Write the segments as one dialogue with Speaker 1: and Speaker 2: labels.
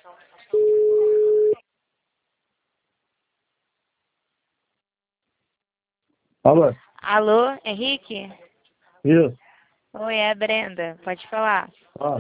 Speaker 1: Alô?
Speaker 2: Alô, Henrique?
Speaker 1: Isso.
Speaker 2: Oi, é a Brenda. Pode falar.
Speaker 1: Ah.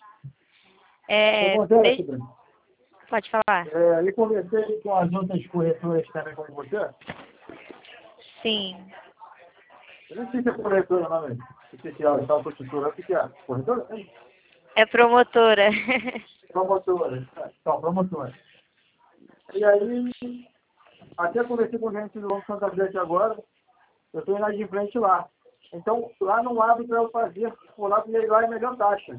Speaker 2: É,
Speaker 1: Acontece, Bruno.
Speaker 2: Pode falar.
Speaker 1: Eu conversei com as outras corretoras também com você.
Speaker 2: Sim.
Speaker 1: Eu não sei se é corretora, não, velho. O que é? Ela está construtora, o que é? Corretora?
Speaker 2: É promotora.
Speaker 1: Promotora. Então, promotora. E aí, até conversei com gente do Banco Santander aqui agora. Eu estou indo de frente lá. Então, lá não abre para eu fazer. Por lá, porque lá é a melhor taxa.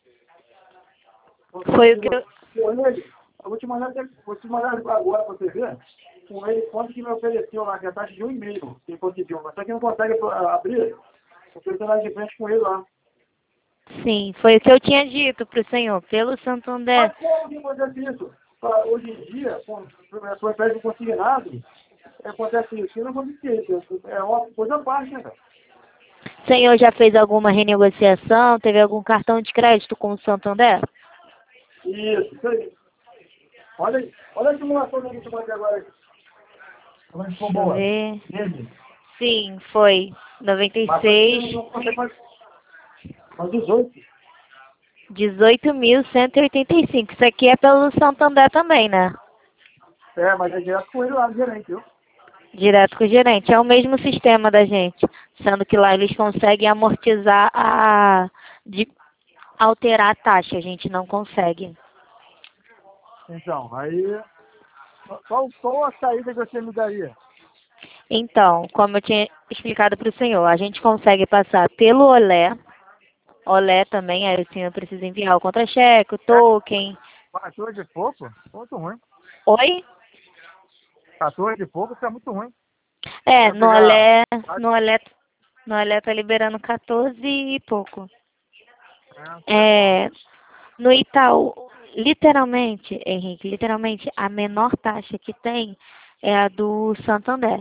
Speaker 2: Foi o que eu...
Speaker 1: Com ele, eu vou te mandar agora para você ver. Com ele, quanto que me ofereceu lá, que é a taxa de 1,5, que conseguiu. Mas só que não consegue abrir, porque eu estou lá de frente com ele lá.
Speaker 2: Sim, foi o que eu tinha dito para o senhor, pelo Santander.
Speaker 1: Mas como que acontece isso? Hoje em dia, com a sua empréstimo consignado, acontece isso. E não acontecia isso. É uma coisa à parte, né, cara?
Speaker 2: O senhor já fez alguma renegociação? Teve algum cartão de crédito com o Santander?
Speaker 1: Isso aí. Olha a simulação que a gente vai ter agora. Como é que ficou
Speaker 2: Deixa eu
Speaker 1: boa?
Speaker 2: ver.
Speaker 1: Mesmo?
Speaker 2: Sim, foi.
Speaker 1: Mas
Speaker 2: 96,
Speaker 1: não consegue mais 18.
Speaker 2: 18.185. Isso aqui é pelo Santander também, né?
Speaker 1: Mas é direto com ele lá, gerente, viu?
Speaker 2: Direto com o gerente. É o mesmo sistema da gente. Sendo que lá eles conseguem amortizar de alterar a taxa. A gente não consegue.
Speaker 1: Então, aí, qual a saída que você me daria?
Speaker 2: Então, como eu tinha explicado para o senhor, a gente consegue passar pelo Olé. Olé também, aí o senhor precisa enviar o contra-cheque, o token.
Speaker 1: 14 e pouco? Muito ruim.
Speaker 2: Oi?
Speaker 1: 14 e pouco, isso é muito ruim.
Speaker 2: É,
Speaker 1: Vai pegar...
Speaker 2: no Olé tá liberando 14 e pouco.
Speaker 1: Tá bom.
Speaker 2: É, no Itaú, literalmente, Henrique, literalmente, a menor taxa que tem é a do Santander.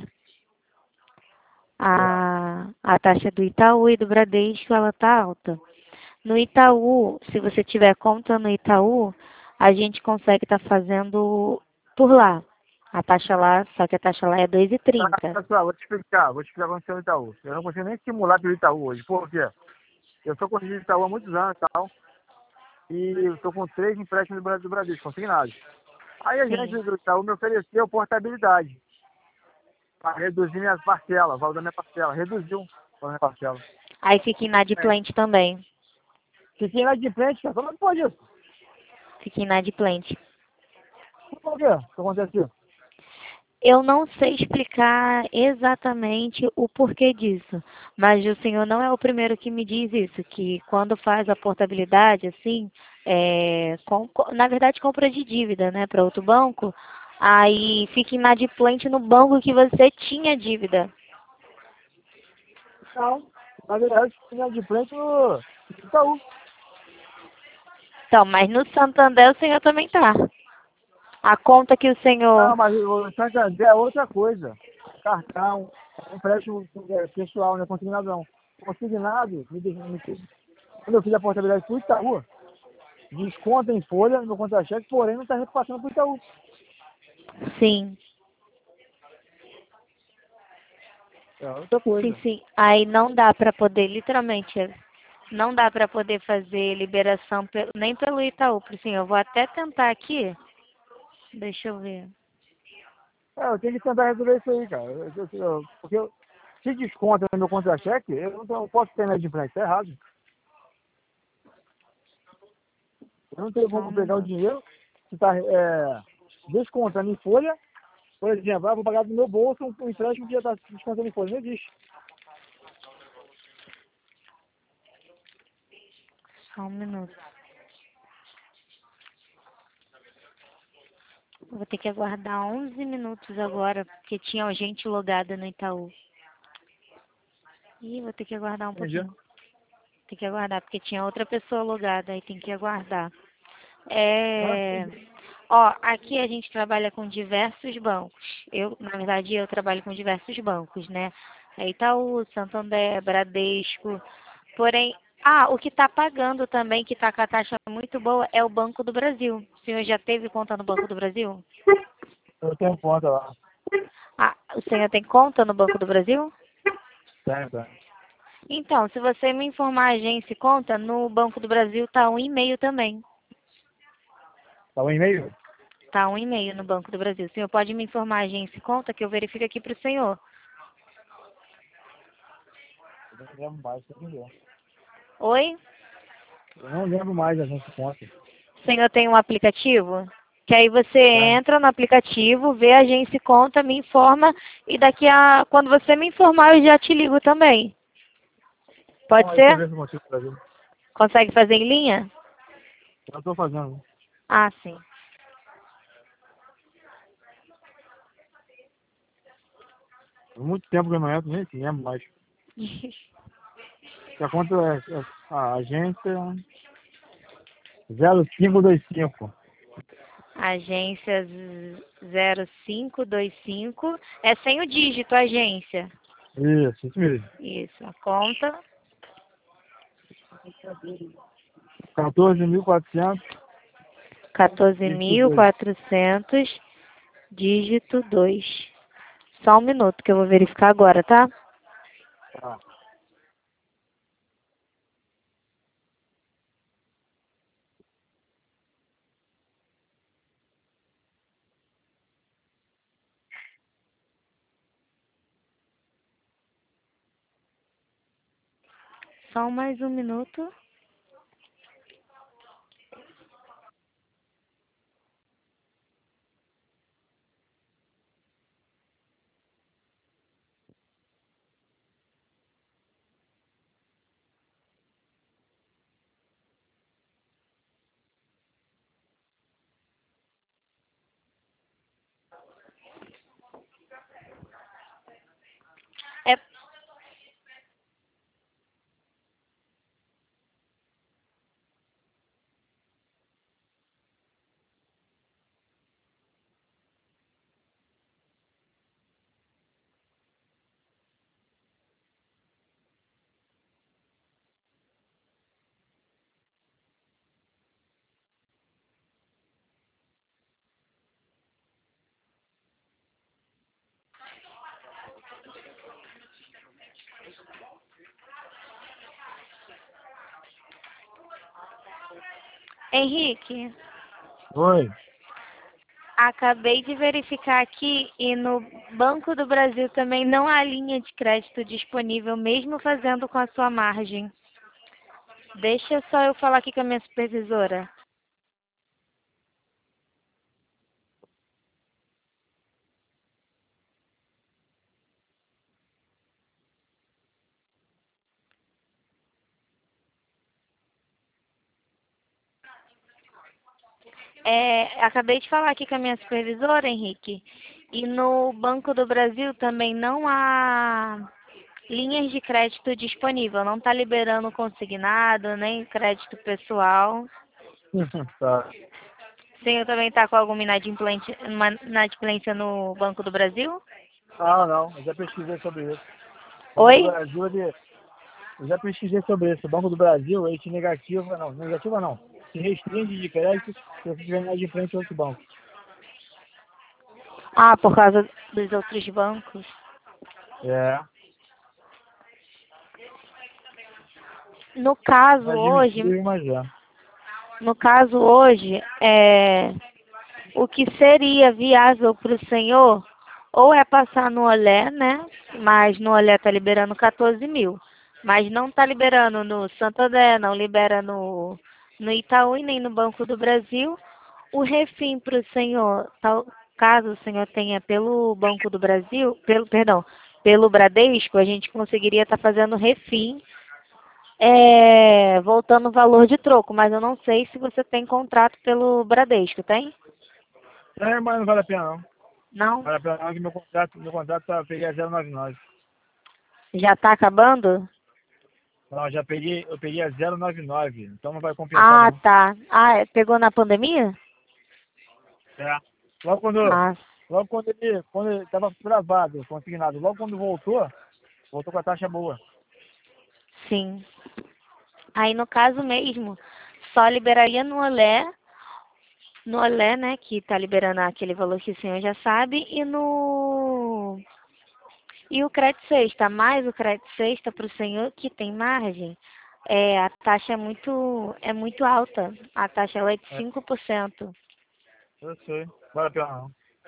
Speaker 2: A taxa do Itaú e do Bradesco, ela tá alta. No Itaú, se você tiver conta no Itaú, a gente consegue estar fazendo por lá. A taxa lá, só que a taxa lá é 2,30.
Speaker 1: Pessoal, vou te explicar como funciona o Itaú. Eu não consigo nem simular pelo Itaú hoje. Por quê? Eu sou conselheiro de Itaú há muitos anos e tal. E eu estou com 3 empréstimos do Bradesco, consignados. Aí a gente
Speaker 2: Sim.
Speaker 1: do Itaú me ofereceu portabilidade para reduzir minhas parcelas, o valor da minha parcela. Reduziu o valor da minha parcela.
Speaker 2: Aí fica inadimplente também.
Speaker 1: Fiquei lá de frente, cara. Como é que pode isso?
Speaker 2: Fica inadimplente.
Speaker 1: Por quê? O que aconteceu?
Speaker 2: Eu não sei explicar exatamente o porquê disso, mas o senhor não é o primeiro que me diz isso, que quando faz a portabilidade, assim, na verdade compra de dívida, né, para outro banco, aí fica inadimplente no banco que você tinha dívida.
Speaker 1: Não. Na verdade, fiquei de frente no Itaú.
Speaker 2: Então, mas no Santander o senhor também tá. A conta que o senhor...
Speaker 1: Não, mas o Santander é outra coisa. Cartão, empréstimo pessoal, não é consignado não. Consignado, quando eu fiz a portabilidade para o Itaú, desconta em folha no meu contra-cheque, porém não está repassando para o Itaú.
Speaker 2: Sim,
Speaker 1: É outra
Speaker 2: sim,
Speaker 1: coisa.
Speaker 2: sim. Aí não dá para poder, literalmente, não dá para poder fazer liberação nem pelo Itaú, por assim, eu vou até tentar aqui. Deixa eu ver.
Speaker 1: Eu tenho que tentar resolver isso aí, cara. Porque se desconta no meu contra-cheque, eu não posso ter na de frente, tá errado. Eu não tenho
Speaker 2: Só um
Speaker 1: como pegar o
Speaker 2: minuto.
Speaker 1: dinheiro que está descontando em folha. Por exemplo, vou pagar do meu bolso um empréstimo que já está descontando em folha. Não existe.
Speaker 2: Só um minuto. Eu vou ter que aguardar 11 minutos agora, porque tinha gente logada no Itaú. Ih, vou ter que aguardar um
Speaker 1: Entendi.
Speaker 2: pouquinho. Tem que aguardar, porque tinha outra pessoa logada, aí tem que aguardar.
Speaker 1: Tá?
Speaker 2: Ó, aqui a gente trabalha com diversos bancos. Na verdade, eu trabalho com diversos bancos, né? É Itaú, Santander, Bradesco. Porém, Ah, o que está pagando também, que está com a taxa muito boa, é o Banco do Brasil. O senhor já teve conta no Banco do Brasil?
Speaker 1: Eu tenho conta lá.
Speaker 2: Ah, o senhor tem conta no Banco do Brasil?
Speaker 1: Tenho.
Speaker 2: Então, se você me informar a agência e conta, no Banco do Brasil tá 1,5 também.
Speaker 1: Tá um e-mail?
Speaker 2: Tá 1,5 no Banco do Brasil. O senhor pode me informar a agência e conta que eu verifico aqui para o senhor.
Speaker 1: Eu não lembro mais, tem que ver.
Speaker 2: Oi?
Speaker 1: Eu não lembro mais da gente conta.
Speaker 2: O senhor tem um aplicativo? Que aí você
Speaker 1: Tá?
Speaker 2: entra no aplicativo, vê a agência e conta, me informa e quando você me informar, eu já te ligo também.
Speaker 1: Então
Speaker 2: Pode
Speaker 1: aí você
Speaker 2: ser?
Speaker 1: vê se eu consigo fazer.
Speaker 2: Consegue fazer em linha?
Speaker 1: Eu tô fazendo.
Speaker 2: Ah, sim.
Speaker 1: Há muito tempo que eu não entro, nem lembro mais. A conta é a agência 0525.
Speaker 2: Agência 0525. É sem o dígito, agência.
Speaker 1: Isso mesmo.
Speaker 2: Isso, a conta.
Speaker 1: 14.400, dígito 2.
Speaker 2: 14.400, dígito 2. Só um minuto que eu vou verificar agora, tá?
Speaker 1: Tá.
Speaker 2: Só mais um minuto. É, Henrique,
Speaker 1: Oi.
Speaker 2: acabei de verificar aqui e no Banco do Brasil também não há linha de crédito disponível, mesmo fazendo com a sua margem. Deixa só eu falar aqui com a minha supervisora. Acabei de falar aqui com a minha supervisora, Henrique, e no Banco do Brasil também não há linhas de crédito disponível. Não está liberando consignado, nem crédito pessoal.
Speaker 1: Tá.
Speaker 2: O senhor também está com alguma inadimplência no Banco do Brasil?
Speaker 1: Ah, não. Eu já pesquisei sobre isso. O Banco do
Speaker 2: Oi?
Speaker 1: Brasil, eu já pesquisei sobre isso. O Banco do Brasil, ele te negativa, não, negativa não. Te restringe de crédito se você tiver de frente a outro banco.
Speaker 2: Ah, por causa dos outros bancos.
Speaker 1: É.
Speaker 2: No caso
Speaker 1: Não
Speaker 2: hoje,
Speaker 1: admitiu, mas é.
Speaker 2: no caso hoje, o que seria viável para o senhor, ou é passar no Olé, né? Mas no Olé está liberando 14 mil. Mas não está liberando no Santander, não libera no Itaú e nem no Banco do Brasil. O refim para o senhor, caso o senhor tenha pelo Banco do Brasil, pelo Bradesco, a gente conseguiria estar fazendo refim, voltando o valor de troco. Mas eu não sei se você tem contrato pelo Bradesco, tem?
Speaker 1: É, mas não vale a pena não.
Speaker 2: Não?
Speaker 1: Vale a pena não que meu contrato tá, eu peguei a 099.
Speaker 2: Já está acabando?
Speaker 1: Não, eu peguei a 099, então não vai compensar
Speaker 2: Ah,
Speaker 1: não.
Speaker 2: tá. Ah, pegou na pandemia?
Speaker 1: É. Logo quando,
Speaker 2: Ah,
Speaker 1: quando ele tava travado, consignado, logo quando voltou com a taxa boa.
Speaker 2: sim. Aí, no caso mesmo, só liberaria no Olé, né, que tá liberando aquele valor que o senhor já sabe, e o crédito sexta, mais o crédito sexta para o senhor que tem margem, a taxa é muito alta. A taxa ela é de
Speaker 1: É,
Speaker 2: 5%.
Speaker 1: eu sei. Vale a pena não.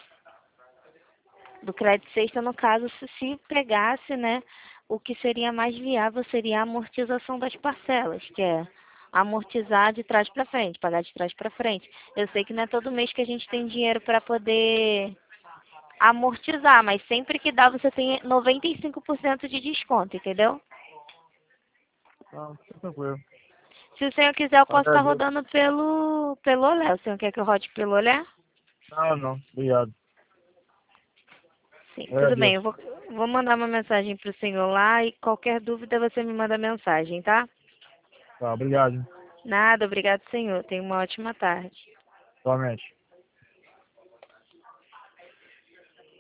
Speaker 2: Do crédito sexta, no caso, se pegasse, né, o que seria mais viável seria a amortização das parcelas, que é amortizar de trás para frente, pagar de trás para frente. Eu sei que não é todo mês que a gente tem dinheiro para poder amortizar, mas sempre que dá você tem 95% de desconto, entendeu?
Speaker 1: Não, fica tranquilo.
Speaker 2: Se o senhor quiser, eu posso estar
Speaker 1: Agradeço.
Speaker 2: rodando pelo Olé. O senhor quer que eu rode pelo Olé?
Speaker 1: Não, não. Obrigado.
Speaker 2: Sim, tudo bem.
Speaker 1: Agradeço.
Speaker 2: Eu vou mandar uma mensagem para o senhor lá e qualquer dúvida você me manda mensagem, tá?
Speaker 1: Tá, obrigado.
Speaker 2: Nada, obrigado, senhor. Tenha uma ótima tarde.
Speaker 1: Igualmente.